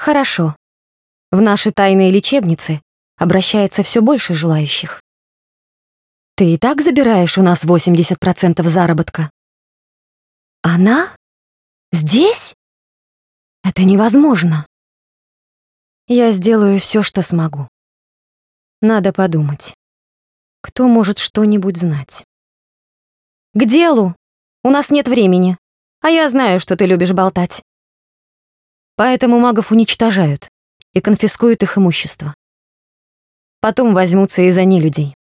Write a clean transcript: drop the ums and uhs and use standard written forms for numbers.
Хорошо. В наши тайные лечебницы обращается все больше желающих. Ты и так забираешь у нас 80% заработка. Она? Здесь? Это невозможно. Я сделаю все, что смогу. Надо подумать. Кто может что-нибудь знать? К делу! У нас нет времени. А я знаю, что ты любишь болтать. Поэтому магов уничтожают и конфискуют их имущество. Потом возьмутся и за нелюдей.